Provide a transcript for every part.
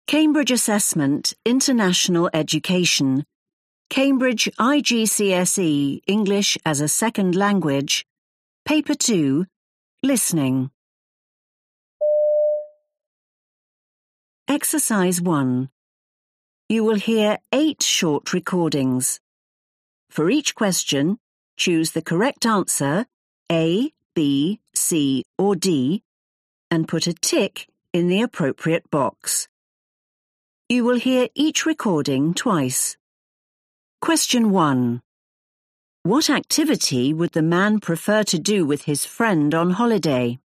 Cambridge Assessment International Education. Cambridge IGCSE English as a Second Language. Paper 2. Listening. Exercise 1. You will hear 8 short recordings. For each question, choose the correct answer, A, B, C, or D, and put a tick in the appropriate box. You will hear each recording twice. Question 1. What activity would the man prefer to do with his friend on holiday?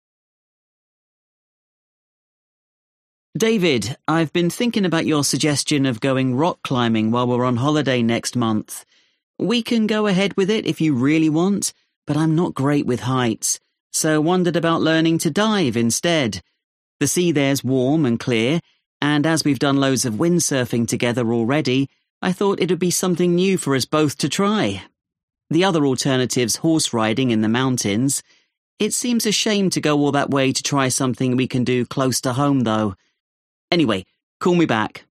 David, I've been thinking about your suggestion of going rock climbing while we're on holiday next month. We can go ahead with it if you really want, but I'm not great with heights, so wondered about learning to dive instead. The sea there's warm and clear, and as we've done loads of windsurfing together already, I thought it would be something new for us both to try. The other alternative's horse riding in the mountains. It seems a shame to go all that way to try something we can do close to home, though. Anyway, call me back.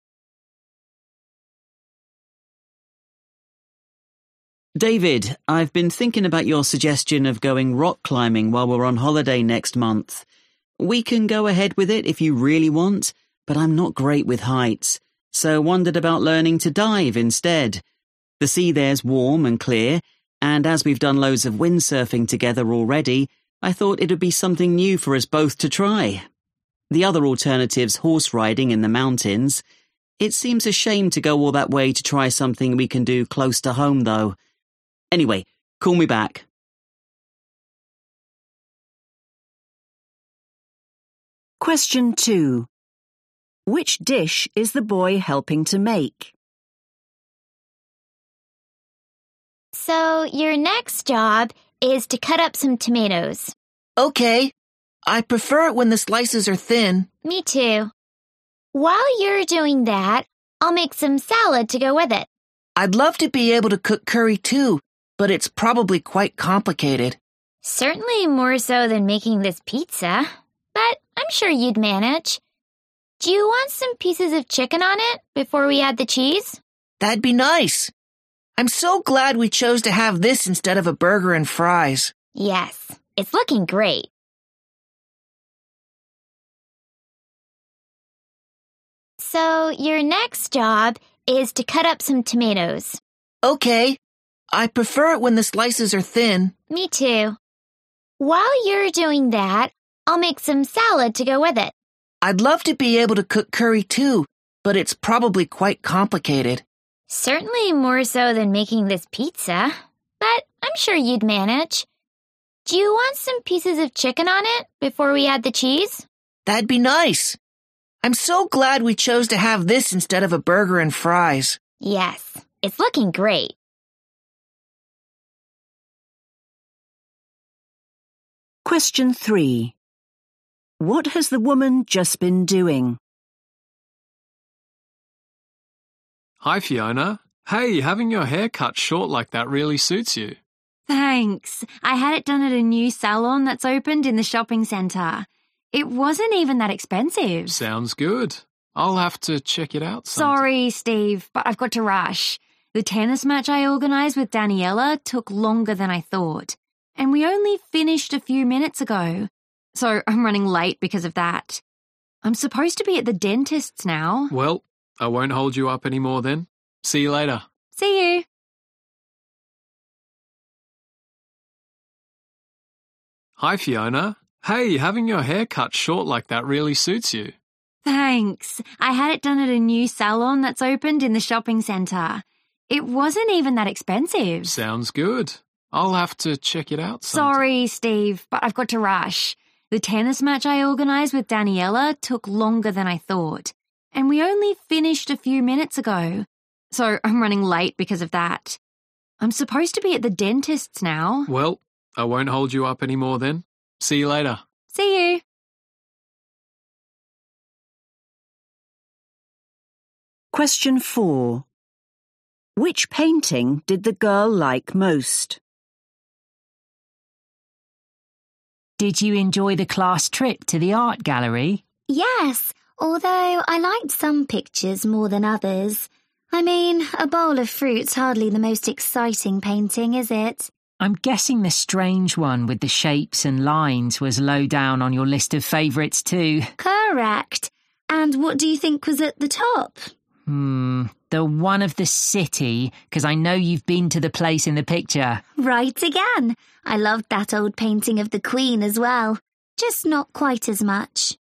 David, I've been thinking about your suggestion of going rock climbing while we're on holiday next month. We can go ahead with it if you really want, but I'm not great with heights, so wondered about learning to dive instead. The sea there's warm and clear, and as we've done loads of windsurfing together already, I thought it would be something new for us both to try. The other alternative's horse riding in the mountains. It seems a shame to go all that way to try something we can do close to home, though. Anyway, call me back. Question 2. Which dish is the boy helping to make? So your next job is to cut up some tomatoes. Okay. I prefer it when the slices are thin. Me too. While you're doing that, I'll make some salad to go with it. I'd love to be able to cook curry too, but it's probably quite complicated. Certainly more so than making this pizza, but I'm sure you'd manage. Do you want some pieces of chicken on it before we add the cheese? That'd be nice. I'm so glad we chose to have this instead of a burger and fries. Yes, it's looking great. So your next job is to cut up some tomatoes. Okay. I prefer it when the slices are thin. Me too. While you're doing that, I'll make some salad to go with it. I'd love to be able to cook curry too, but it's probably quite complicated. Certainly more so than making this pizza, but I'm sure you'd manage. Do you want some pieces of chicken on it before we add the cheese? That'd be nice. I'm so glad we chose to have this instead of a burger and fries. Yes, it's looking great. Question 3. What has the woman just been doing? Hi, Fiona. Hey, having your hair cut short like that really suits you. Thanks. I had it done at a new salon that's opened in the shopping centre. It wasn't even that expensive. Sounds good. I'll have to check it out sometime. Sorry, Steve, but I've got to rush. The tennis match I organised with Daniela took longer than I thought, and we only finished a few minutes ago, so I'm running late because of that. I'm supposed to be at the dentist's now. Well, I won't hold you up anymore then. See you later. See you. Hi, Fiona. Hey, having your hair cut short like that really suits you. Thanks. I had it done at a new salon that's opened in the shopping centre. It wasn't even that expensive. Sounds good. I'll have to check it out sometime. Sorry, Steve, but I've got to rush. The tennis match I organised with Daniela took longer than I thought, and we only finished a few minutes ago, so I'm running late because of that. I'm supposed to be at the dentist's now. Well, I won't hold you up anymore then. See you later. See you. Question 4. Which painting did the girl like most? Did you enjoy the class trip to the art gallery? Yes, although I liked some pictures more than others. I mean, a bowl of fruit's hardly the most exciting painting, is it? I'm guessing the strange one with the shapes and lines was low down on your list of favourites too. Correct. And what do you think was at the top? The one of the city, because I know you've been to the place in the picture. Right again. I loved that old painting of the Queen as well. Just not quite as much.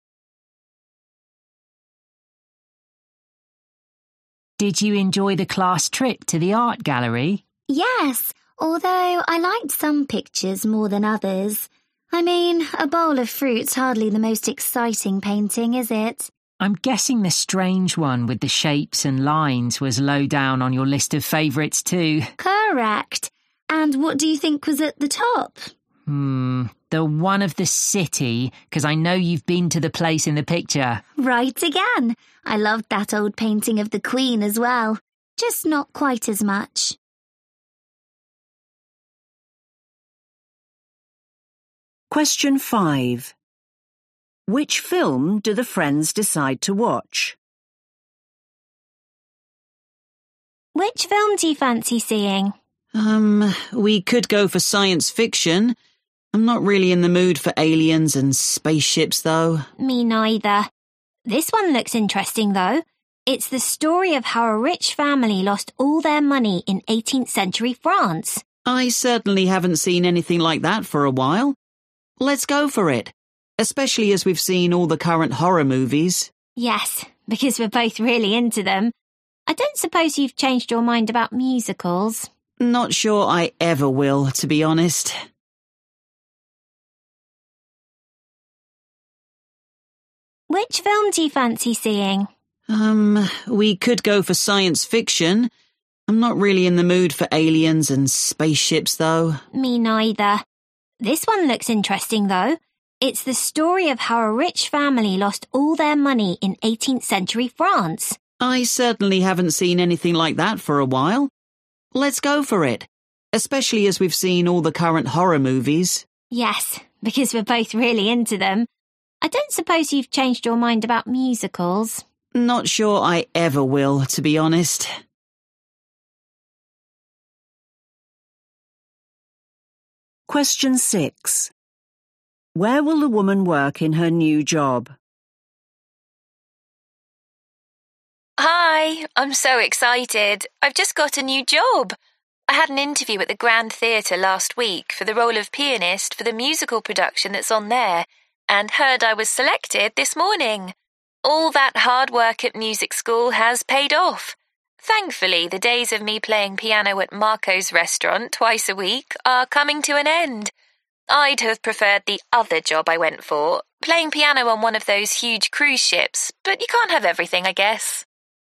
Did you enjoy the class trip to the art gallery? Yes, although I liked some pictures more than others. I mean, a bowl of fruit's hardly the most exciting painting, is it? I'm guessing the strange one with the shapes and lines was low down on your list of favourites too. Correct. And what do you think was at the top? The one of the city, because I know you've been to the place in the picture. Right again. I loved that old painting of the Queen as well. Just not quite as much. Question 5. Which film do the friends decide to watch? Which film do you fancy seeing? We could go for science fiction. I'm not really in the mood for aliens and spaceships, though. Me neither. This one looks interesting, though. It's the story of how a rich family lost all their money in 18th century France. I certainly haven't seen anything like that for a while. Let's go for it, especially as we've seen all the current horror movies. Yes, because we're both really into them. I don't suppose you've changed your mind about musicals. Not sure I ever will, to be honest. Which film do you fancy seeing? We could go for science fiction. I'm not really in the mood for aliens and spaceships, though. Me neither. This one looks interesting, though. It's the story of how a rich family lost all their money in 18th century France. I certainly haven't seen anything like that for a while. Let's go for it, especially as we've seen all the current horror movies. Yes, because we're both really into them. I don't suppose you've changed your mind about musicals. Not sure I ever will, to be honest. Question 6. Where will the woman work in her new job? Hi, I'm so excited. I've just got a new job. I had an interview at the Grand Theatre last week for the role of pianist for the musical production that's on there, and heard I was selected this morning. All that hard work at music school has paid off. Thankfully, the days of me playing piano at Marco's restaurant twice a week are coming to an end. I'd have preferred the other job I went for, playing piano on one of those huge cruise ships, but you can't have everything, I guess.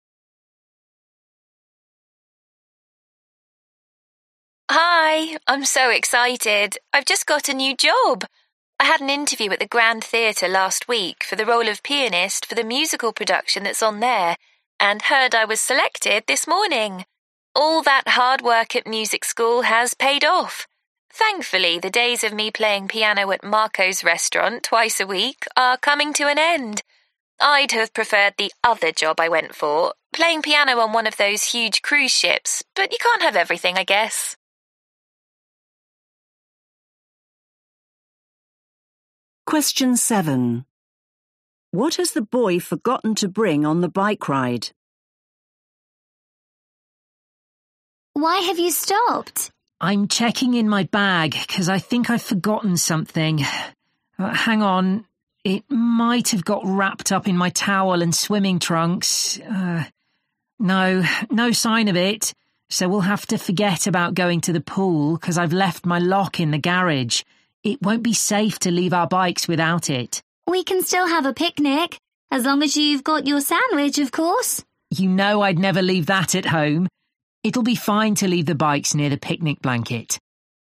Hi, I'm so excited. I've just got a new job. I had an interview at the Grand Theatre last week for the role of pianist for the musical production that's on there, and heard I was selected this morning. All that hard work at music school has paid off. Thankfully, the days of me playing piano at Marco's restaurant twice a week are coming to an end. I'd have preferred the other job I went for, playing piano on one of those huge cruise ships, but you can't have everything, I guess. Question 7. What has the boy forgotten to bring on the bike ride? Why have you stopped? I'm checking in my bag because I think I've forgotten something. Hang on. It might have got wrapped up in my towel and swimming trunks. No sign of it. So we'll have to forget about going to the pool because I've left my lock in the garage. It won't be safe to leave our bikes without it. We can still have a picnic, as long as you've got your sandwich, of course. You know I'd never leave that at home. It'll be fine to leave the bikes near the picnic blanket.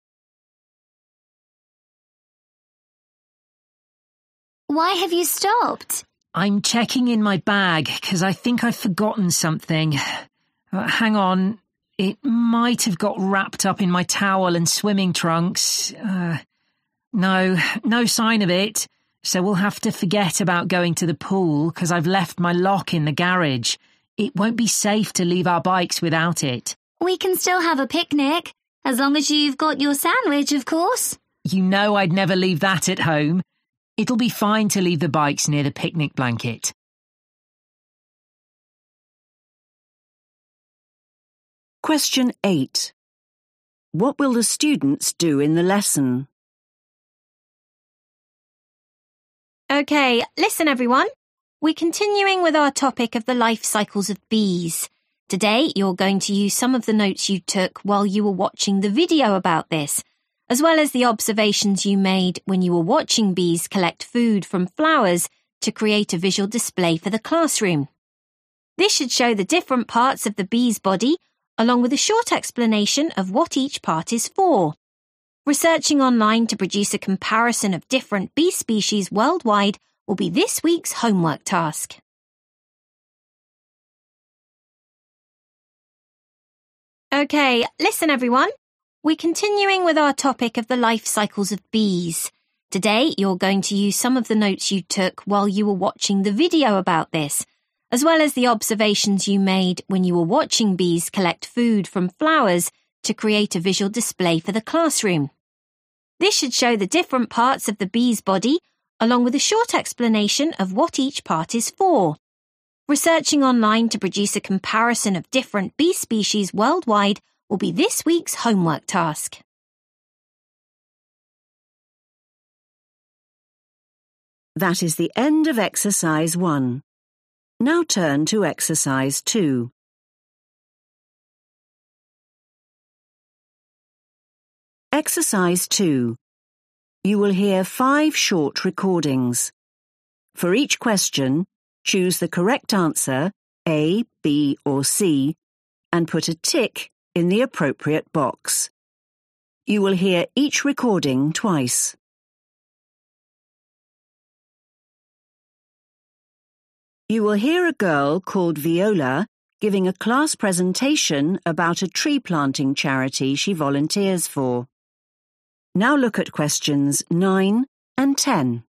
Why have you stopped? I'm checking in my bag because I think I've forgotten something. Hang on. It might have got wrapped up in my towel and swimming trunks. No sign of it. so we'll have to forget about going to the pool because I've left my lock in the garage. It won't be safe to leave our bikes without it. We can still have a picnic, as long as you've got your sandwich, of course. You know I'd never leave that at home. It'll be fine to leave the bikes near the picnic blanket. Question 8. What will the students do in the lesson? Okay, listen everyone. We're continuing with our topic of the life cycles of bees. Today, you're going to use some of the notes you took while you were watching the video about this, as well as the observations you made when you were watching bees collect food from flowers to create a visual display for the classroom. This should show the different parts of the bee's body, along with a short explanation of what each part is for. Researching online to produce a comparison of different bee species worldwide will be this week's homework task. Okay, listen everyone. We're continuing with our topic of the life cycles of bees. Today, you're going to use some of the notes you took while you were watching the video about this, as well as the observations you made when you were watching bees collect food from flowers to create a visual display for the classroom. This should show the different parts of the bee's body, along with a short explanation of what each part is for. Researching online to produce a comparison of different bee species worldwide will be this week's homework task. That is the end of exercise 1. Now turn to exercise 2. Exercise 2. You will hear 5 short recordings. For each question, choose the correct answer, A, B, or C, and put a tick in the appropriate box. You will hear each recording twice. You will hear a girl called Viola giving a class presentation about a tree planting charity she volunteers for. Now look at questions 9 and 10.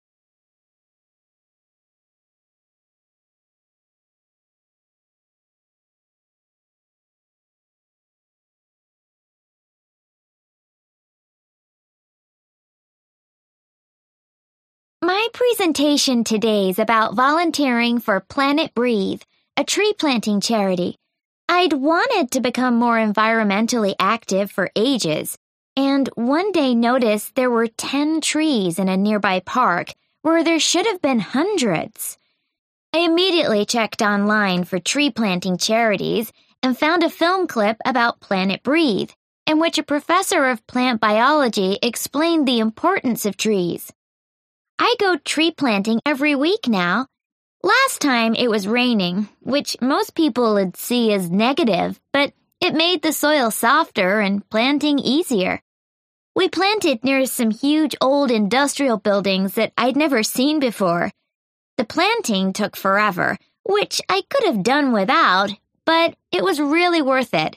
My presentation today is about volunteering for Planet Breathe, a tree planting charity. I'd wanted to become more environmentally active for ages, and one day noticed there were 10 trees in a nearby park where there should have been hundreds. I immediately checked online for tree planting charities and found a film clip about Planet Breathe, in which a professor of plant biology explained the importance of trees. I go tree planting every week now. Last time it was raining, which most people would see as negative, but it made the soil softer and planting easier. We planted near some huge old industrial buildings that I'd never seen before. The planting took forever, which I could have done without, but it was really worth it.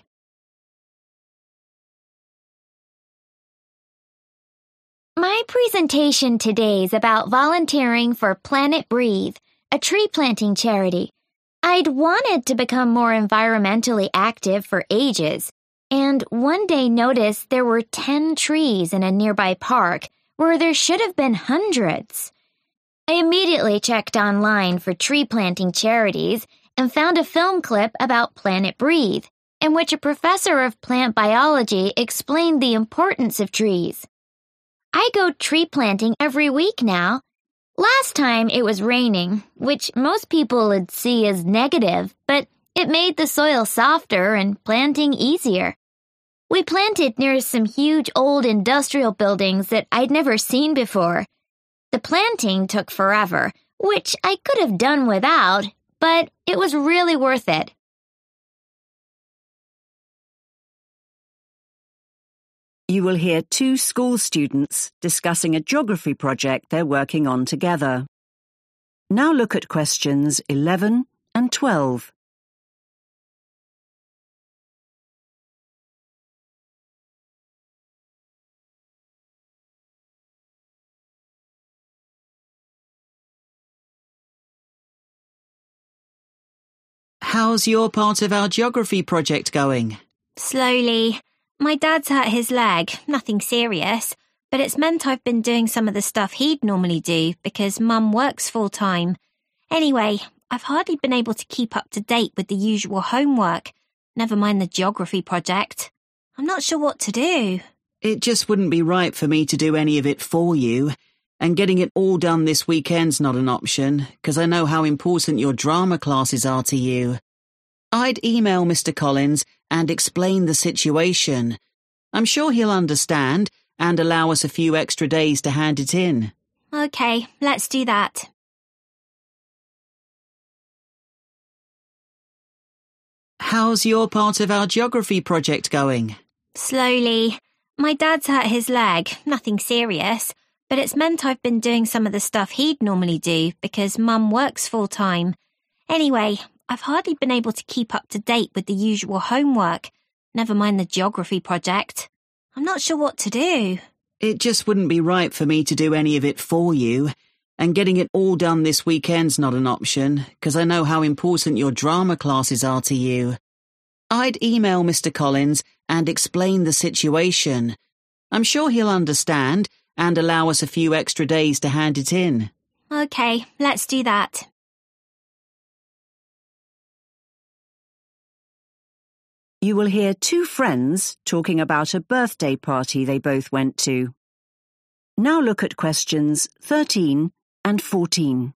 My presentation today is about volunteering for Planet Breathe, a tree planting charity. I'd wanted to become more environmentally active for ages, and one day noticed there were 10 trees in a nearby park where there should have been hundreds. I immediately checked online for tree planting charities and found a film clip about Planet Breathe, in which a professor of plant biology explained the importance of trees. I go tree planting every week now. Last time it was raining, which most people would see as negative, but it made the soil softer and planting easier. We planted near some huge old industrial buildings that I'd never seen before. The planting took forever, which I could have done without, but it was really worth it. You will hear 2 school students discussing a geography project they're working on together. Now look at questions 11 and 12. How's your part of our geography project going? Slowly. My dad's hurt his leg, nothing serious, but it's meant I've been doing some of the stuff he'd normally do because Mum works full-time. Anyway, I've hardly been able to keep up to date with the usual homework, never mind the geography project. I'm not sure what to do. It just wouldn't be right for me to do any of it for you, and getting it all done this weekend's not an option, because I know how important your drama classes are to you. I'd email Mr. Collins and explain the situation. I'm sure he'll understand and allow us a few extra days to hand it in. Okay, let's do that. How's your part of our geography project going? Slowly. My dad's hurt his leg, nothing serious, but it's meant I've been doing some of the stuff he'd normally do because Mum works full-time. Anyway, I've hardly been able to keep up to date with the usual homework, never mind the geography project. I'm not sure what to do. It just wouldn't be right for me to do any of it for you, and getting it all done this weekend's not an option, because I know how important your drama classes are to you. I'd email Mr. Collins and explain the situation. I'm sure he'll understand and allow us a few extra days to hand it in. Okay, let's do that. You will hear two friends talking about a birthday party they both went to. Now look at questions 13 and 14.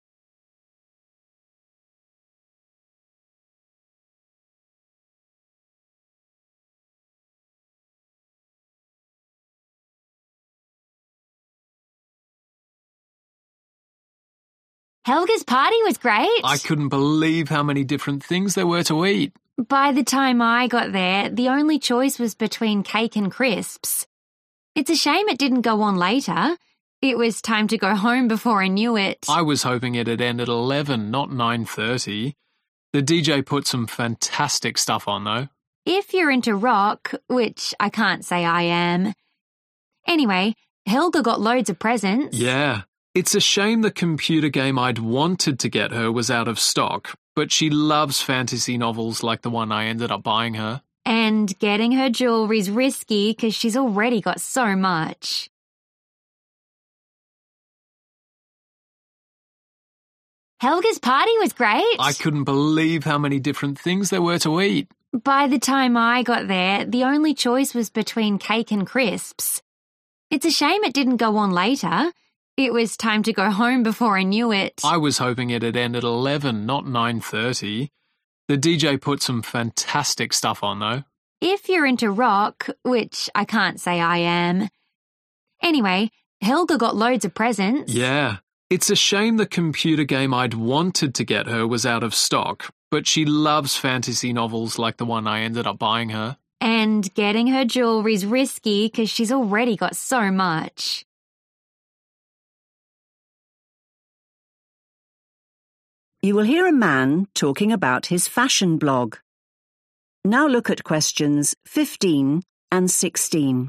Helga's party was great. I couldn't believe how many different things there were to eat. By the time I got there, the only choice was between cake and crisps. It's a shame it didn't go on later. It was time to go home before I knew it. I was hoping it'd end at 11, not 9:30. The DJ put some fantastic stuff on, though. If you're into rock, which I can't say I am. Anyway, Helga got loads of presents. Yeah. It's a shame the computer game I'd wanted to get her was out of stock, but she loves fantasy novels like the one I ended up buying her. And getting her jewelry's risky because she's already got so much. Helga's party was great. I couldn't believe how many different things there were to eat. By the time I got there, the only choice was between cake and crisps. It's a shame it didn't go on later. It was time to go home before I knew it. I was hoping it'd end at 11, not 9:30. The DJ put some fantastic stuff on, though. If you're into rock, which I can't say I am. Anyway, Helga got loads of presents. Yeah. It's a shame the computer game I'd wanted to get her was out of stock, but she loves fantasy novels like the one I ended up buying her. And getting her jewelry's risky because she's already got so much. You will hear a man talking about his fashion blog. Now look at questions 15 and 16.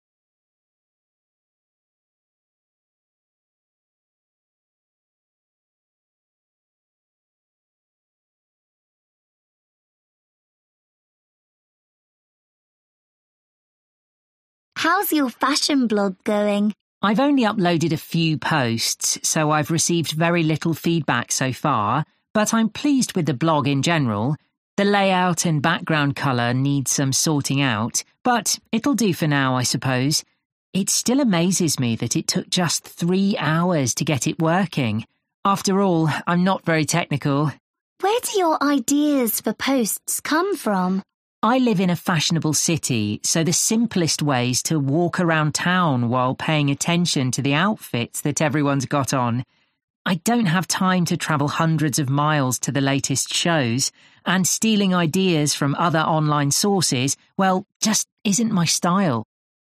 How's your fashion blog going? I've only uploaded a few posts, so I've received very little feedback so far, but I'm pleased with the blog in general. The layout and background colour need some sorting out, but it'll do for now, I suppose. It still amazes me that it took just 3 hours to get it working. After all, I'm not very technical. Where do your ideas for posts come from? I live in a fashionable city, so the simplest way is to walk around town while paying attention to the outfits that everyone's got on. I don't have time to travel hundreds of miles to the latest shows, and stealing ideas from other online sources, well, just isn't my style.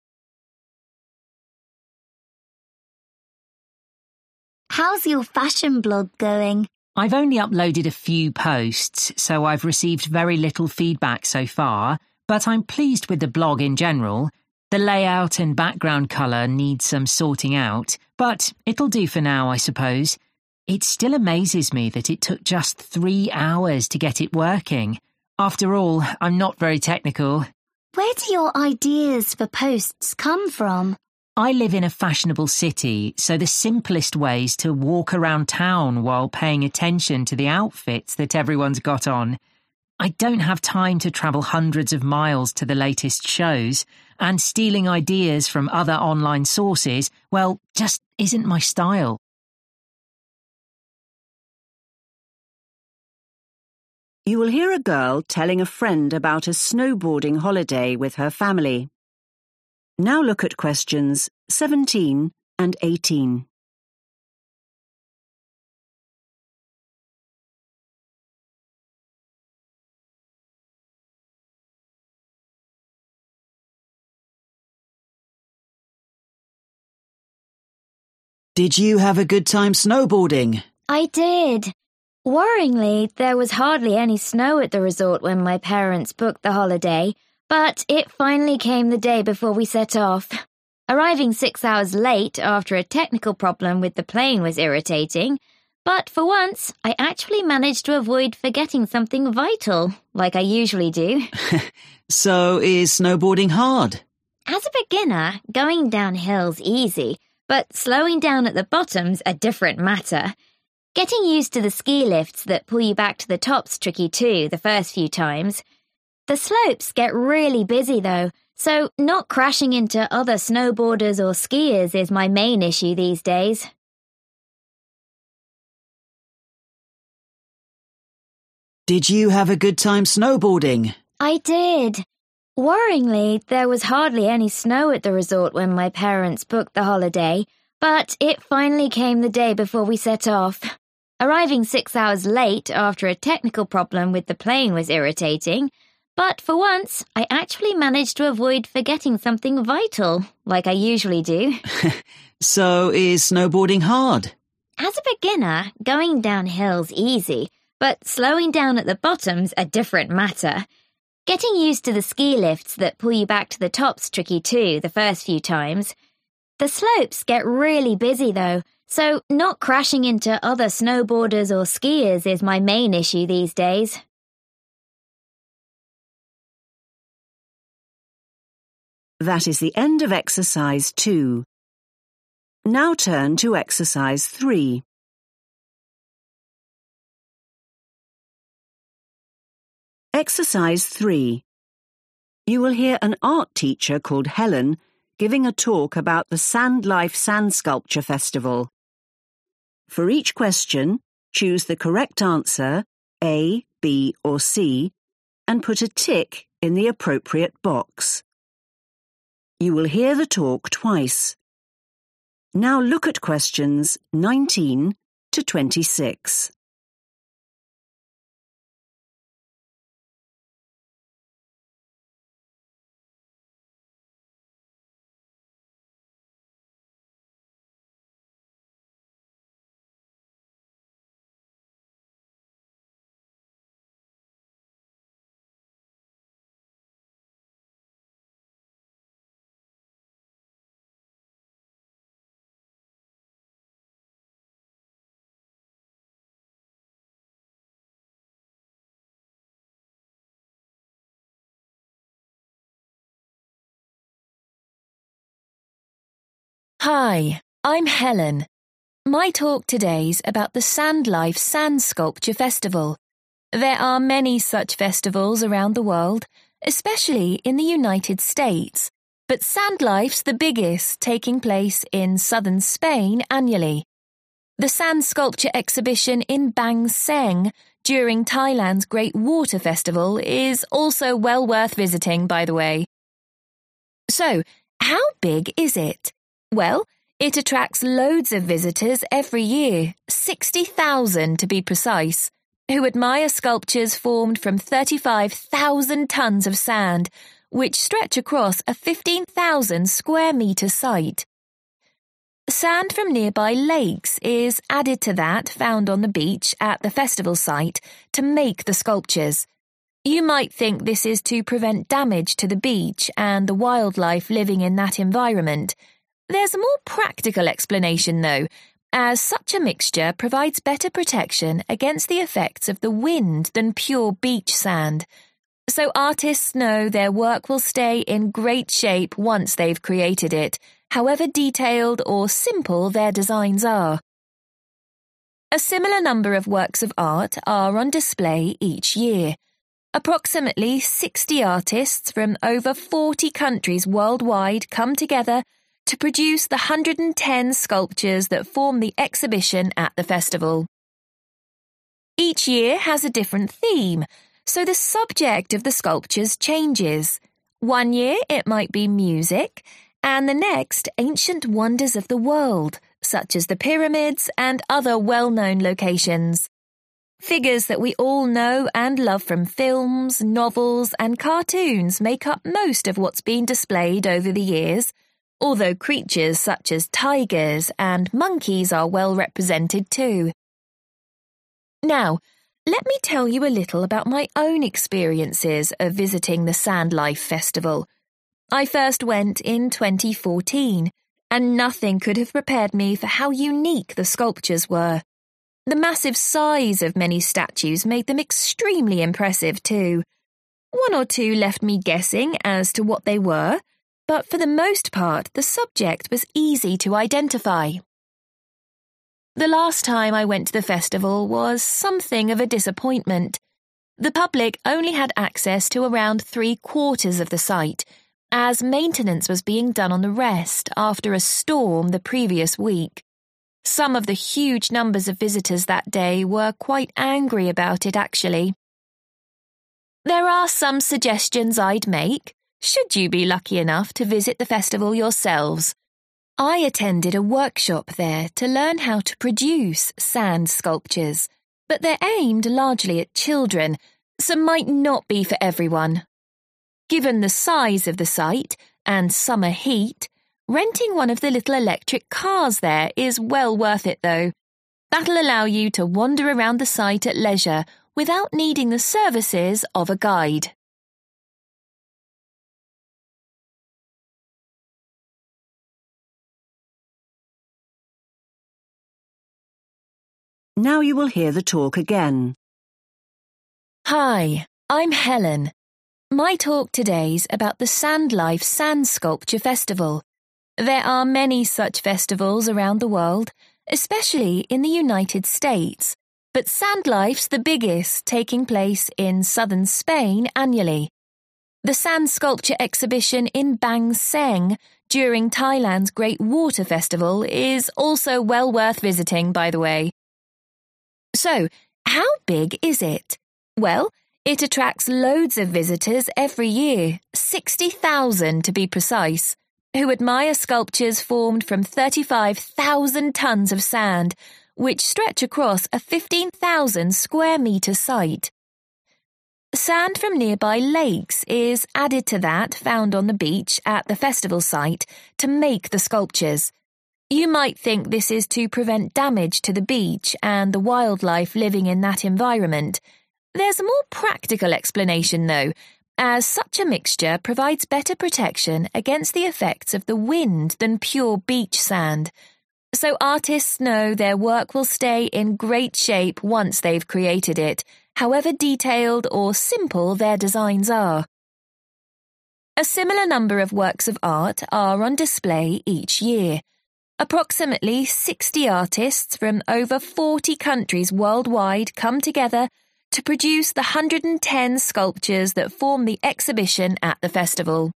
How's your fashion blog going? I've only uploaded a few posts, so I've received very little feedback so far, but I'm pleased with the blog in general. The layout and background colour need some sorting out, but it'll do for now, I suppose. It still amazes me that it took just 3 hours to get it working. After all, I'm not very technical. Where do your ideas for posts come from? I live in a fashionable city, so the simplest way is to walk around town while paying attention to the outfits that everyone's got on. I don't have time to travel hundreds of miles to the latest shows, and stealing ideas from other online sources, well, just isn't my style. You will hear a girl telling a friend about a snowboarding holiday with her family. Now look at questions 17 and 18. Did you have a good time snowboarding? I did. Worryingly, there was hardly any snow at the resort when my parents booked the holiday, but it finally came the day before we set off. Arriving 6 hours late after a technical problem with the plane was irritating, but for once, I actually managed to avoid forgetting something vital, like I usually do. So is snowboarding hard? As a beginner, going down hill's easy, but slowing down at the bottom's a different matter. Getting used to the ski lifts that pull you back to the top's tricky too the first few times. The slopes get really busy though, so not crashing into other snowboarders or skiers is my main issue these days. Did you have a good time snowboarding? I did. Worryingly, there was hardly any snow at the resort when my parents booked the holiday, but it finally came the day before we set off. Arriving 6 hours late after a technical problem with the plane was irritating, but for once, I actually managed to avoid forgetting something vital, like I usually do. So is snowboarding hard? As a beginner, going down hill's easy, but slowing down at the bottom's a different matter. Getting used to the ski lifts that pull you back to the top's tricky too the first few times. The slopes get really busy though, so not crashing into other snowboarders or skiers is my main issue these days. That is the end of exercise 2. Now turn to exercise 3. Exercise 3. You will hear an art teacher called Helen giving a talk about the Sand Life Sand Sculpture Festival. For each question, choose the correct answer, A, B, or C, and put a tick in the appropriate box. You will hear the talk twice. Now look at questions 19 to 26. Hi, I'm Helen. My talk today's about the Sand Life Sand Sculpture Festival. There are many such festivals around the world, especially in the United States, but Sand Life's the biggest, taking place in southern Spain annually. The sand sculpture exhibition in Bang Seng during Thailand's Great Water Festival is also well worth visiting, by the way. So, how big is it? Well, it attracts loads of visitors every year, 60,000 to be precise, who admire sculptures formed from 35,000 tons of sand, which stretch across a 15,000 square metre site. Sand from nearby lakes is added to that found on the beach at the festival site to make the sculptures. You might think this is to prevent damage to the beach and the wildlife living in that environment. There's a more practical explanation, though. as such a mixture provides better protection against the effects of the wind than pure beach sand. So artists know their work will stay in great shape once they've created it, however detailed or simple their designs are. A similar number of works of art are on display each year. Approximately 60 artists from over 40 countries worldwide come together to produce the 110 sculptures that form the exhibition at the festival. Each year has a different theme, so the subject of the sculptures changes. One year it might be music, and the next ancient wonders of the world, such as the pyramids and other well-known locations. Figures that we all know and love from films, novels, and cartoons make up most of what's been displayed over the years, although creatures such as tigers and monkeys are well represented too. Now, let me tell you a little about my own experiences of visiting the Sandlife Festival. I first went in 2014, and nothing could have prepared me for how unique the sculptures were. The massive size of many statues made them extremely impressive too. One or two left me guessing as to what they were, but for the most part the subject was easy to identify. The last time I went to the festival was something of a disappointment. The public only had access to around 3/4 of the site, as maintenance was being done on the rest after a storm the previous week. Some of the huge numbers of visitors that day were quite angry about it, actually. There are some suggestions I'd make, should you be lucky enough to visit the festival yourselves. I attended a workshop there to learn how to produce sand sculptures, but they're aimed largely at children, so might not be for everyone. Given the size of the site and summer heat, renting one of the little electric cars there is well worth it though. That'll allow you to wander around the site at leisure without needing the services of a guide. Now you will hear the talk again. Hi, I'm Helen. My talk today's about the Sandlife Sand Sculpture Festival. There are many such festivals around the world, especially in the United States, but Sandlife's the biggest, taking place in southern Spain annually. The sand sculpture exhibition in Bang Seng during Thailand's Great Water Festival is also well worth visiting, by the way. So, how big is it? Well, it attracts loads of visitors every year, 60,000 to be precise, who admire sculptures formed from 35,000 tons of sand, which stretch across a 15,000 square metre site. Sand from nearby lakes is added to that found on the beach at the festival site to make the sculptures. You might think this is to prevent damage to the beach and the wildlife living in that environment. There's a more practical explanation, though, as such a mixture provides better protection against the effects of the wind than pure beach sand. So artists know their work will stay in great shape once they've created it, however detailed or simple their designs are. A similar number of works of art are on display each year. Approximately 60 artists from over 40 countries worldwide come together to produce the 110 sculptures that form the exhibition at the festival.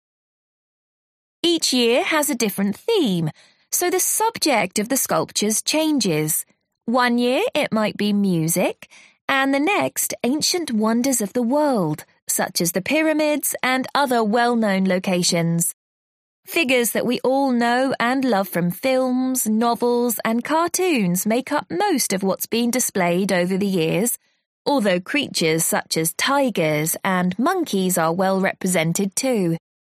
Each year has a different theme, so the subject of the sculptures changes. One year it might be music, and the next ancient wonders of the world, such as the pyramids and other well-known locations. Figures that we all know and love from films, novels, and cartoons make up most of what's been displayed over the years, although creatures such as tigers and monkeys are well represented too.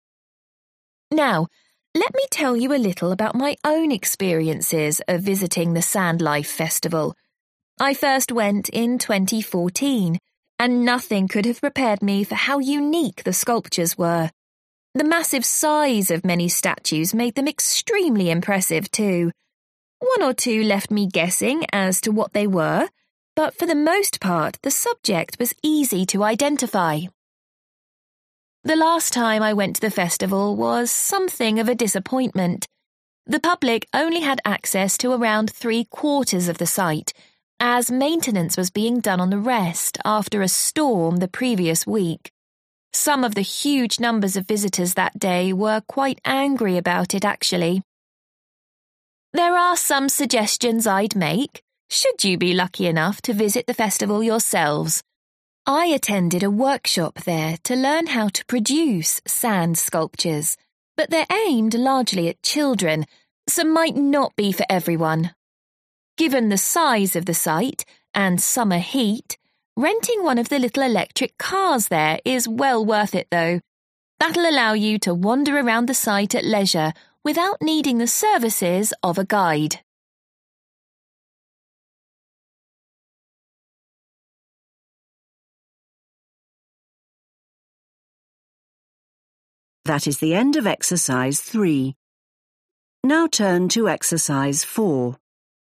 Now, let me tell you a little about my own experiences of visiting the Sandlife Festival. I first went in 2014, and nothing could have prepared me for how unique the sculptures were. The massive size of many statues made them extremely impressive too. One or two left me guessing as to what they were, but for the most part, the subject was easy to identify. The last time I went to the festival was something of a disappointment. The public only had access to around 3/4 of the site, as maintenance was being done on the rest after a storm the previous week. Some of the huge numbers of visitors that day were quite angry about it, actually. There are some suggestions I'd make, should you be lucky enough to visit the festival yourselves. I attended a workshop there to learn how to produce sand sculptures, but they're aimed largely at children, so might not be for everyone. Given the size of the site and summer heat, renting one of the little electric cars there is well worth it, though. That'll allow you to wander around the site at leisure without needing the services of a guide. That is the end of exercise 3. Now turn to exercise 4.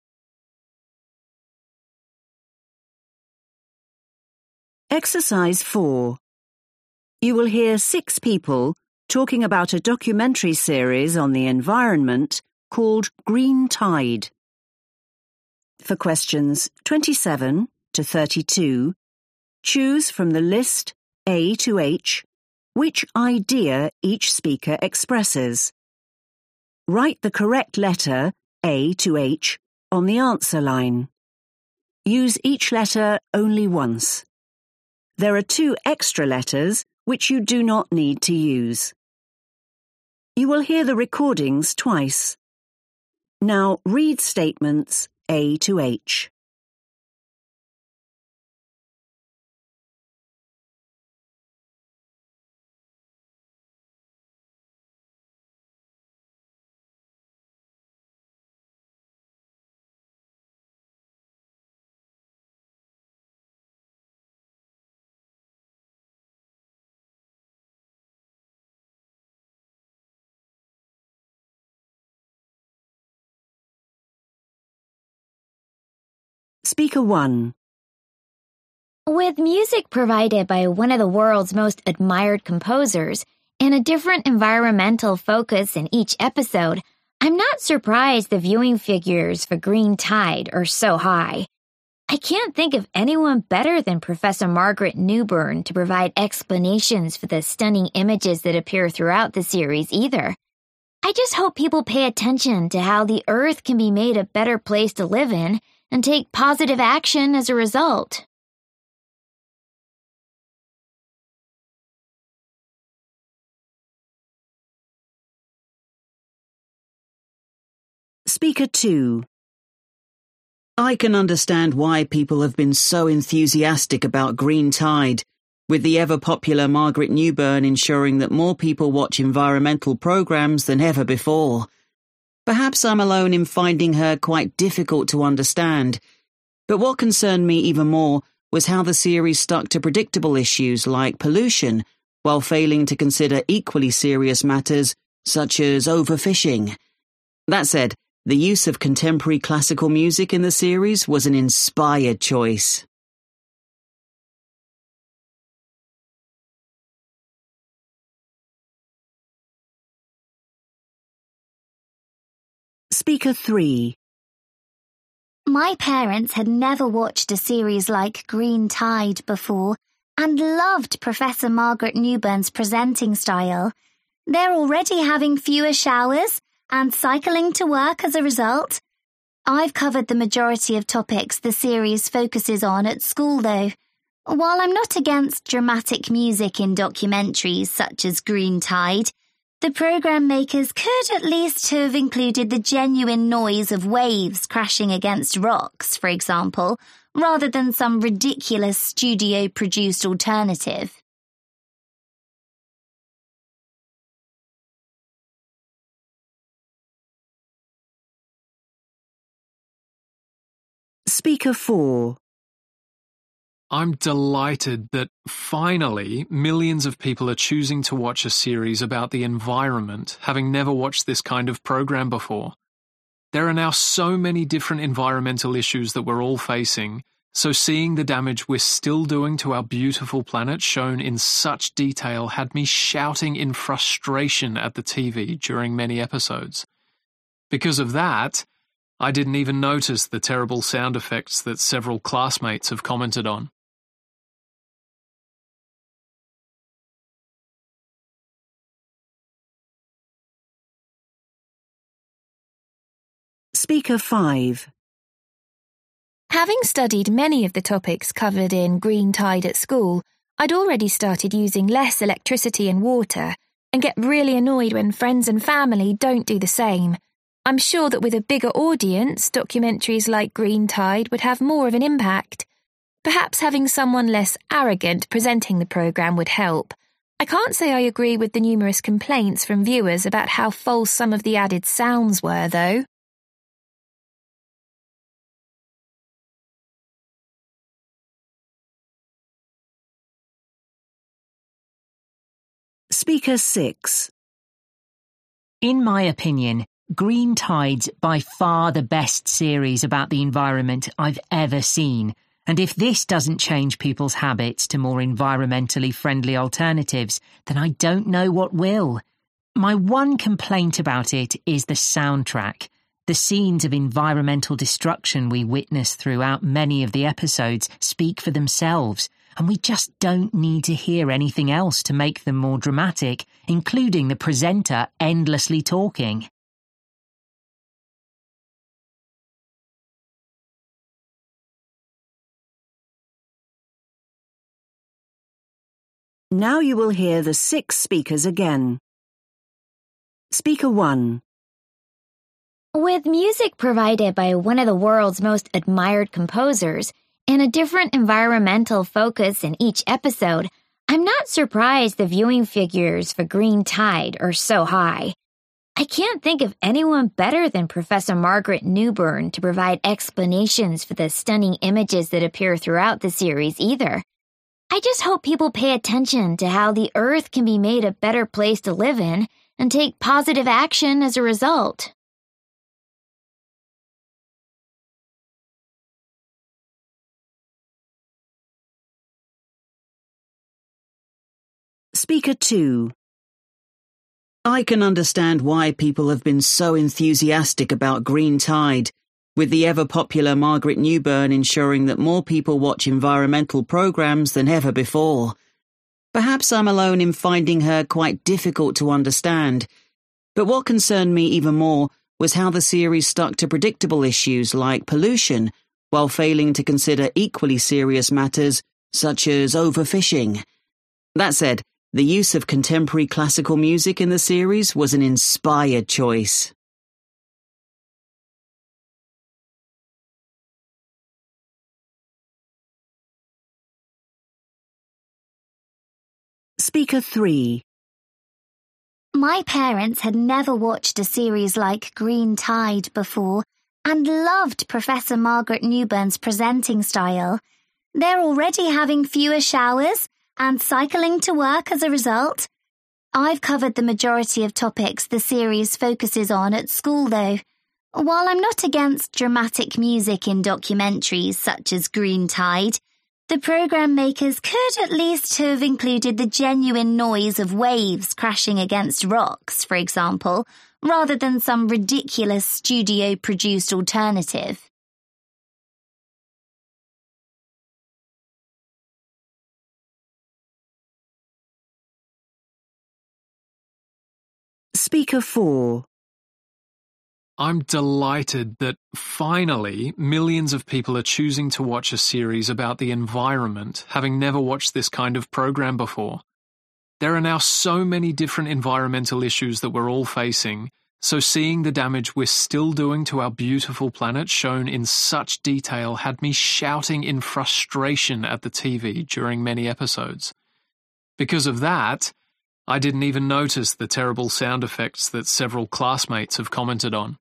Exercise 4. You will hear 6 people talking about a documentary series on the environment called Green Tide. For questions 27 to 32, choose from the list A to H which idea each speaker expresses. Write the correct letter, A to H, on the answer line. Use each letter only once. There are 2 extra letters which you do not need to use. You will hear the recordings twice. Now read statements A to H. Speaker 1. With music provided by one of the world's most admired composers and a different environmental focus in each episode, I'm not surprised the viewing figures for Green Tide are so high. I can't think of anyone better than Professor Margaret Newburn to provide explanations for the stunning images that appear throughout the series either. I just hope people pay attention to how the Earth can be made a better place to live in and take positive action as a result. Speaker 2. I can understand why people have been so enthusiastic about Green Tide, with the ever-popular Margaret Newburn ensuring that more people watch environmental programs than ever before. Perhaps I'm alone in finding her quite difficult to understand, but what concerned me even more was how the series stuck to predictable issues like pollution, while failing to consider equally serious matters such as overfishing. That said, the use of contemporary classical music in the series was an inspired choice. Speaker 3. My parents had never watched a series like Green Tide before and loved Professor Margaret Newburn's presenting style. They're already having fewer showers and cycling to work as a result. I've covered the majority of topics the series focuses on at school, though. While I'm not against dramatic music in documentaries such as Green Tide, the programme makers could at least have included the genuine noise of waves crashing against rocks, for example, rather than some ridiculous studio-produced alternative. Speaker 4. I'm delighted that finally millions of people are choosing to watch a series about the environment, having never watched this kind of program before. There are now so many different environmental issues that we're all facing, so seeing the damage we're still doing to our beautiful planet shown in such detail had me shouting in frustration at the TV during many episodes. Because of that, I didn't even notice the terrible sound effects that several classmates have commented on. Speaker 5. Having studied many of the topics covered in Green Tide at school, I'd already started using less electricity and water and get really annoyed when friends and family don't do the same. I'm sure that with a bigger audience, documentaries like Green Tide would have more of an impact. Perhaps having someone less arrogant presenting the programme would help. I can't say I agree with the numerous complaints from viewers about how false some of the added sounds were, though. Speaker 6. In my opinion, Green Tide's by far the best series about the environment I've ever seen, and if this doesn't change people's habits to more environmentally friendly alternatives, then I don't know what will. My one complaint about it is the soundtrack. The scenes of environmental destruction we witness throughout many of the episodes speak for themselves, and we just don't need to hear anything else to make them more dramatic, including the presenter endlessly talking. Now you will hear the 6 speakers again. Speaker 1. With music provided by one of the world's most admired composers, and a different environmental focus in each episode, I'm not surprised the viewing figures for Green Tide are so high. I can't think of anyone better than Professor Margaret Newburn to provide explanations for the stunning images that appear throughout the series either. I just hope people pay attention to how the Earth can be made a better place to live in and take positive action as a result. Speaker 2. I can understand why people have been so enthusiastic about Green Tide, with the ever-popular Margaret Newburn ensuring that more people watch environmental programs than ever before. Perhaps I'm alone in finding her quite difficult to understand, but what concerned me even more was how the series stuck to predictable issues like pollution, while failing to consider equally serious matters such as overfishing. That said, the use of contemporary classical music in the series was an inspired choice. Speaker 3. My parents had never watched a series like Green Tide before and loved Professor Margaret Newburn's presenting style. They're already having fewer showers and cycling to work as a result. I've covered the majority of topics the series focuses on at school, though. While I'm not against dramatic music in documentaries such as Green Tide, the programme makers could at least have included the genuine noise of waves crashing against rocks, for example, rather than some ridiculous studio-produced alternative. Speaker 4. I'm delighted that, finally, millions of people are choosing to watch a series about the environment, having never watched this kind of program before. There are now so many different environmental issues that we're all facing, so seeing the damage we're still doing to our beautiful planet shown in such detail had me shouting in frustration at the TV during many episodes. Because of that, I didn't even notice the terrible sound effects that several classmates have commented on.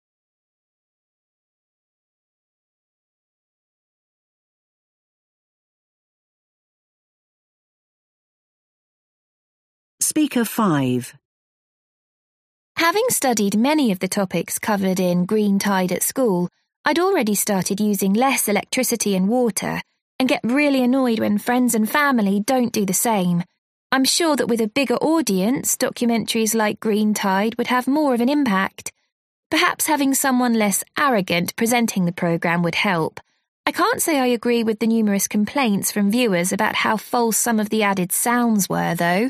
Speaker 5. Having studied many of the topics covered in Green Tide at school, I'd already started using less electricity and water and get really annoyed when friends and family don't do the same. I'm sure that with a bigger audience, documentaries like Green Tide would have more of an impact. Perhaps having someone less arrogant presenting the programme would help. I can't say I agree with the numerous complaints from viewers about how false some of the added sounds were, though.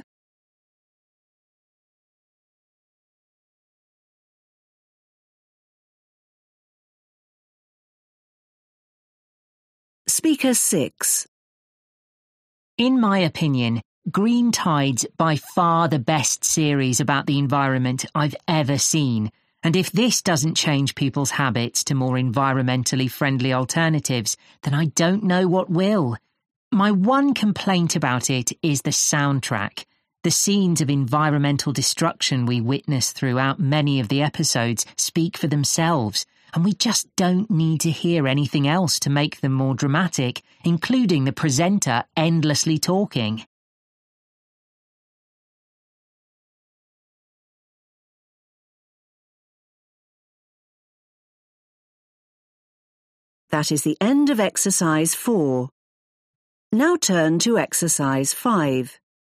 Speaker 6. In my opinion, Green Tide's by far the best series about the environment I've ever seen, and if this doesn't change people's habits to more environmentally friendly alternatives, then I don't know what will. My one complaint about it is the soundtrack. The scenes of environmental destruction we witness throughout many of the episodes speak for themselves, and we just don't need to hear anything else to make them more dramatic, including the presenter endlessly talking. That is the end of exercise 4. Now turn to exercise 5.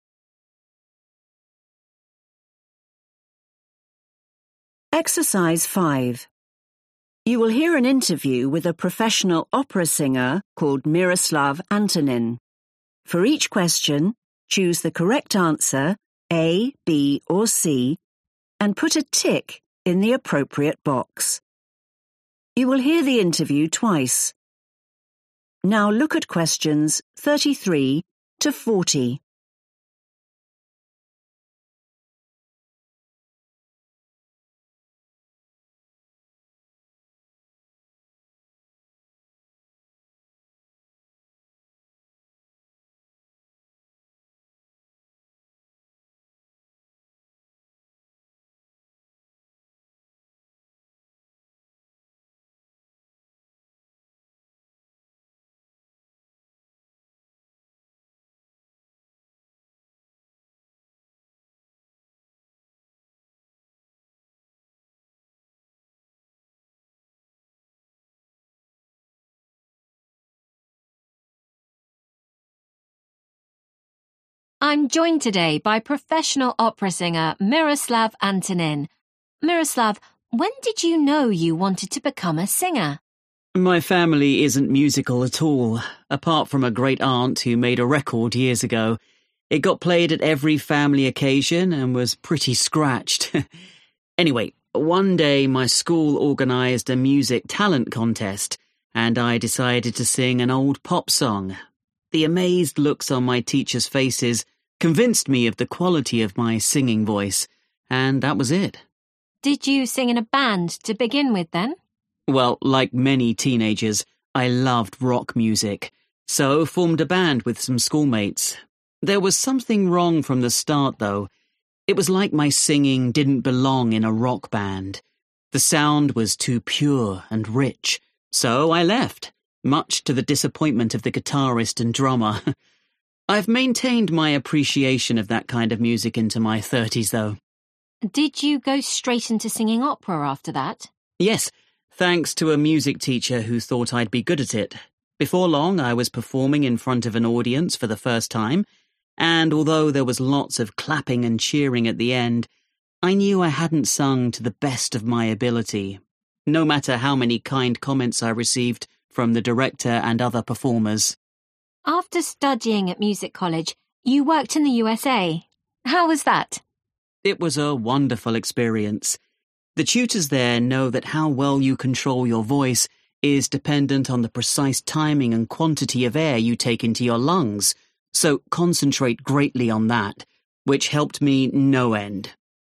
Exercise 5. You will hear an interview with a professional opera singer called Miroslav Antonin. For each question, choose the correct answer, A, B, or C, and put a tick in the appropriate box. You will hear the interview twice. Now look at questions 33 to 40. I'm joined today by professional opera singer Miroslav Antonin. Miroslav, when did you know you wanted to become a singer? My family isn't musical at all, apart from a great aunt who made a record years ago. It got played at every family occasion and was pretty scratched. Anyway, one day my school organised a music talent contest, and I decided to sing an old pop song. The amazed looks on my teachers' faces convinced me of the quality of my singing voice, and that was it. Did you sing in a band to begin with then? Well, like many teenagers, I loved rock music, so formed a band with some schoolmates. There was something wrong from the start, though. It was like my singing didn't belong in a rock band. The sound was too pure and rich, so I left, much to the disappointment of the guitarist and drummer. I've maintained my appreciation of that kind of music into my 30s, though. Did you go straight into singing opera after that? Yes, thanks to a music teacher who thought I'd be good at it. Before long, I was performing in front of an audience for the first time, and although there was lots of clapping and cheering at the end, I knew I hadn't sung to the best of my ability, no matter how many kind comments I received from the director and other performers. After studying at music college, you worked in the USA. How was that? It was a wonderful experience. The tutors there know that how well you control your voice is dependent on the precise timing and quantity of air you take into your lungs, so concentrate greatly on that, which helped me no end.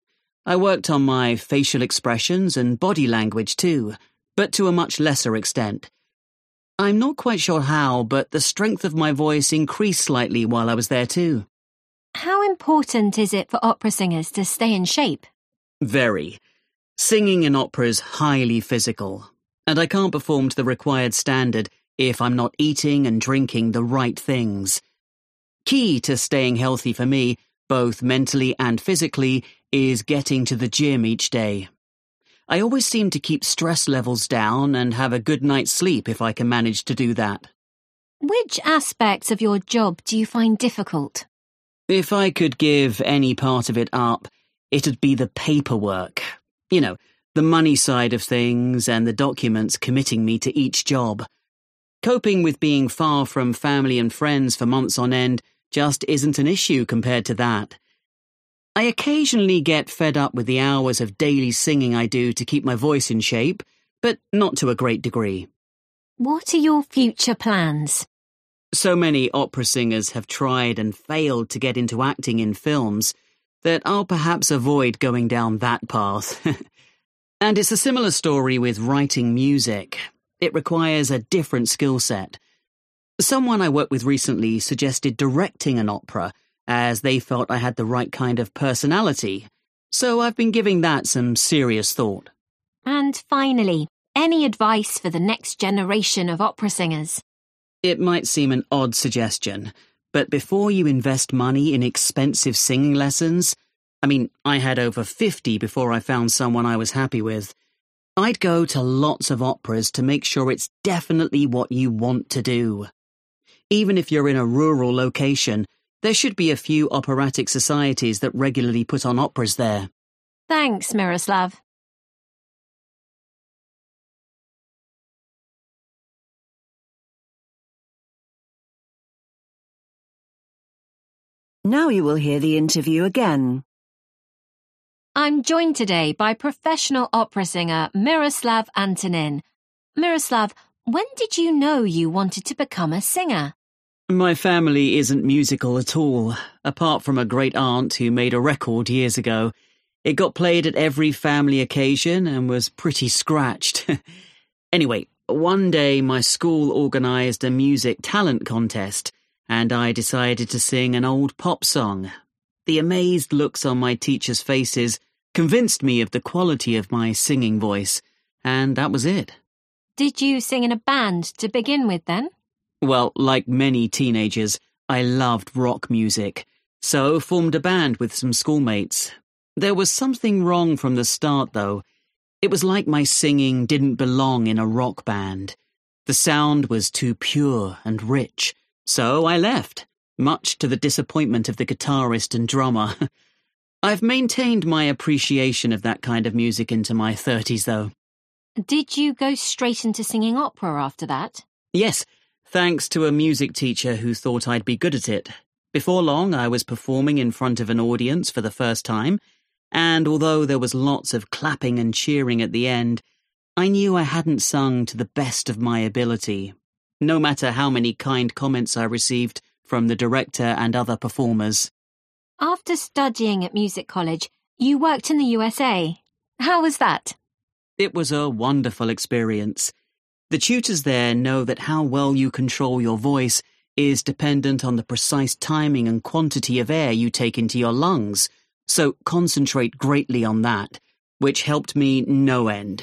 I worked on my facial expressions and body language too, but to a much lesser extent. I'm not quite sure how, but the strength of my voice increased slightly while I was there too. How important is it for opera singers to stay in shape? Very. Singing in opera is highly physical, and I can't perform to the required standard if I'm not eating and drinking the right things. Key to staying healthy for me, both mentally and physically, is getting to the gym each day. I always seem to keep stress levels down and have a good night's sleep if I can manage to do that. Which aspects of your job do you find difficult? If I could give any part of it up, it'd be the paperwork. You know, the money side of things and the documents committing me to each job. Coping with being far from family and friends for months on end just isn't an issue compared to that. I occasionally get fed up with the hours of daily singing I do to keep my voice in shape, but not to a great degree. What are your future plans? So many opera singers have tried and failed to get into acting in films that I'll perhaps avoid going down that path. And it's a similar story with writing music. It requires a different skill set. Someone I worked with recently suggested directing an opera, as they felt I had the right kind of personality. So I've been giving that some serious thought. And finally, any advice for the next generation of opera singers? It might seem an odd suggestion, but before you invest money in expensive singing lessons, I had over 50 before I found someone I was happy with, I'd go to lots of operas to make sure it's definitely what you want to do. Even if you're in a rural location, there should be a few operatic societies that regularly put on operas there. Thanks, Miroslav. Now you will hear the interview again. I'm joined today by professional opera singer Miroslav Antonin. Miroslav, when did you know you wanted to become a singer? My family isn't musical at all, apart from a great aunt who made a record years ago. It got played at every family occasion and was pretty scratched. Anyway, one day my school organised a music talent contest, and I decided to sing an old pop song. The amazed looks on my teachers' faces convinced me of the quality of my singing voice, and that was it. Did you sing in a band to begin with then? Well, like many teenagers, I loved rock music, so formed a band with some schoolmates. There was something wrong from the start, though. It was like my singing didn't belong in a rock band. The sound was too pure and rich, so I left, much to the disappointment of the guitarist and drummer. I've maintained my appreciation of that kind of music into my 30s, though. Did you go straight into singing opera after that? Yes, thanks to a music teacher who thought I'd be good at it. Before long, I was performing in front of an audience for the first time, and although there was lots of clapping and cheering at the end, I knew I hadn't sung to the best of my ability, no matter how many kind comments I received from the director and other performers. After studying at music college, you worked in the USA. How was that? It was a wonderful experience. The tutors there know that how well you control your voice is dependent on the precise timing and quantity of air you take into your lungs, so concentrate greatly on that, which helped me no end.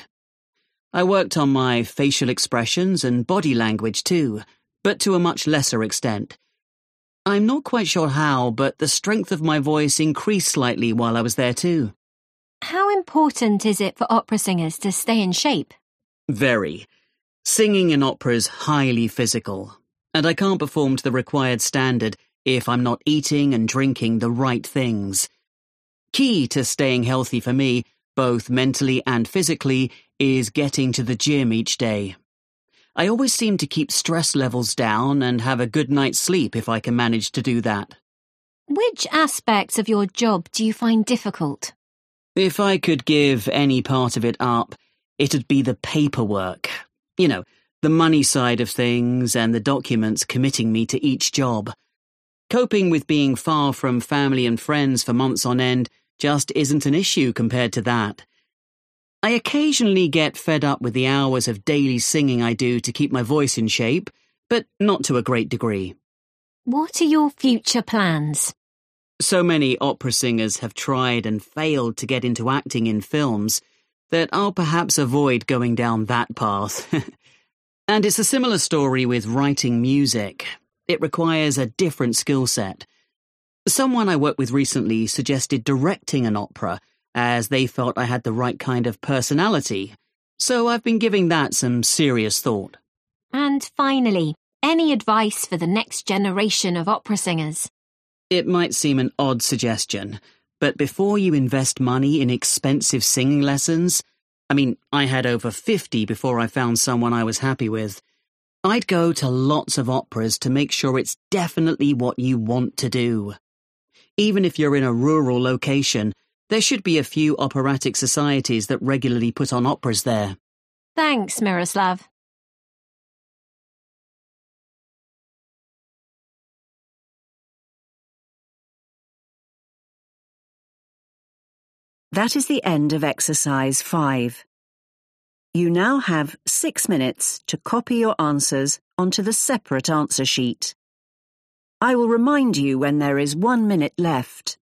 I worked on my facial expressions and body language too, but to a much lesser extent. I'm not quite sure how, but the strength of my voice increased slightly while I was there too. How important is it for opera singers to stay in shape? Very. Singing in opera is highly physical, and I can't perform to the required standard if I'm not eating and drinking the right things. Key to staying healthy for me, both mentally and physically, is getting to the gym each day. I always seem to keep stress levels down and have a good night's sleep if I can manage to do that. Which aspects of your job do you find difficult? If I could give any part of it up, it'd be the paperwork. You know, the money side of things and the documents committing me to each job. Coping with being far from family and friends for months on end just isn't an issue compared to that. I occasionally get fed up with the hours of daily singing I do to keep my voice in shape, but not to a great degree. What are your future plans? So many opera singers have tried and failed to get into acting in films that I'll perhaps avoid going down that path. And it's a similar story with writing music. It requires a different skill set. Someone I worked with recently suggested directing an opera, as they felt I had the right kind of personality. So I've been giving that some serious thought. And finally, any advice for the next generation of opera singers? It might seem an odd suggestion, but before you invest money in expensive singing lessons, I had over 50 before I found someone I was happy with, I'd go to lots of operas to make sure it's definitely what you want to do. Even if you're in a rural location, there should be a few operatic societies that regularly put on operas there. Thanks, Miroslav. That is the end of exercise 5. You now have 6 minutes to copy your answers onto the separate answer sheet. I will remind you when there is 1 minute left.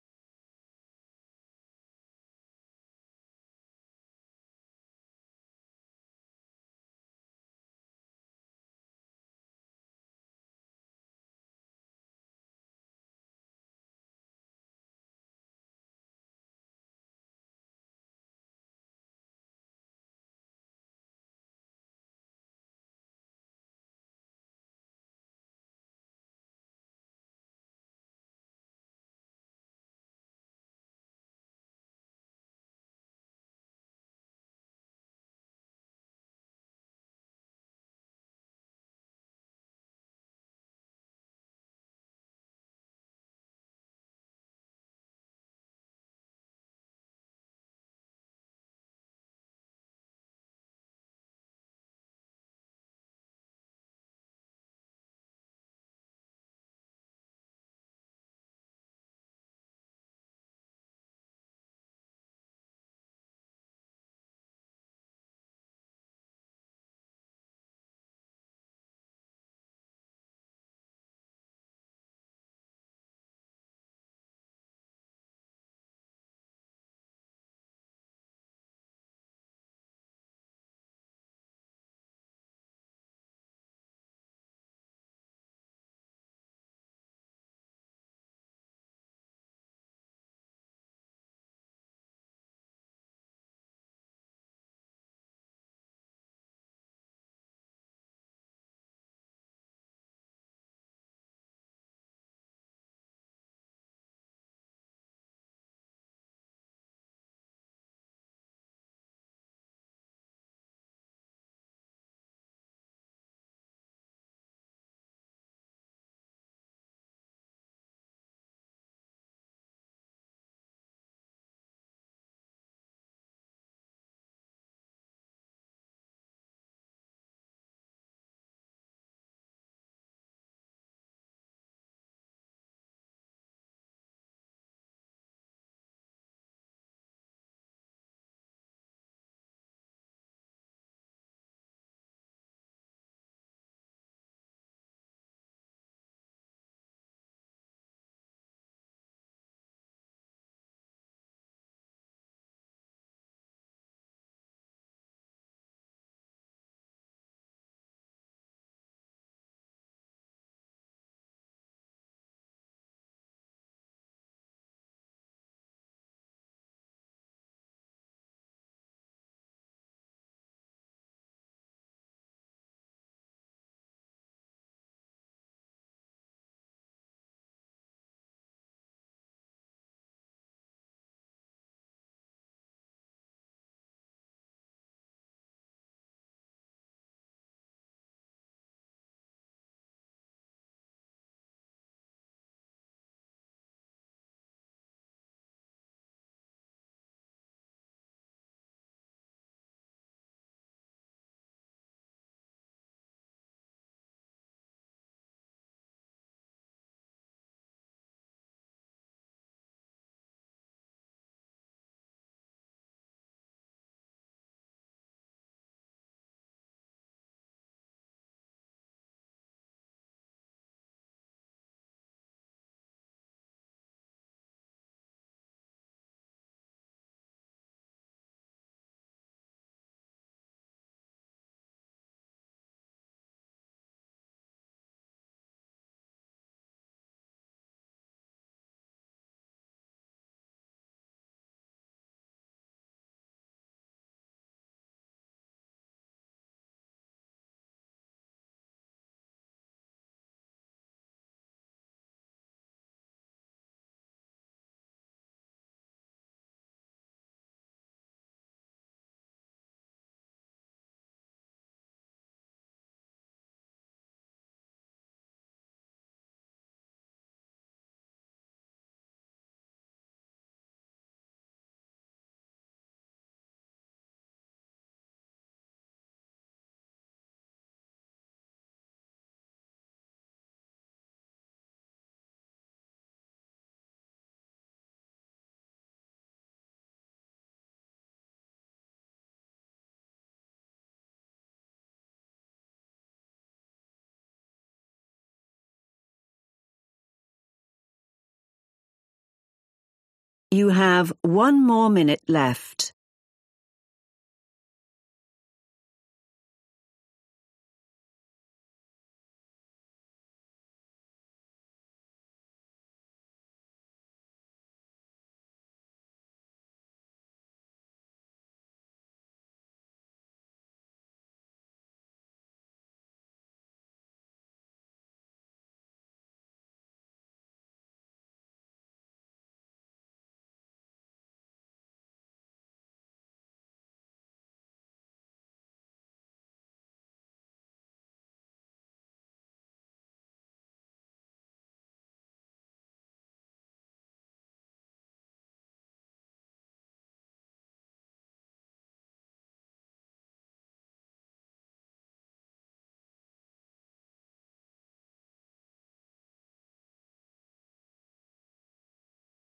You have 1 more minute left.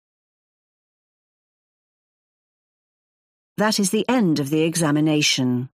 That is the end of the examination.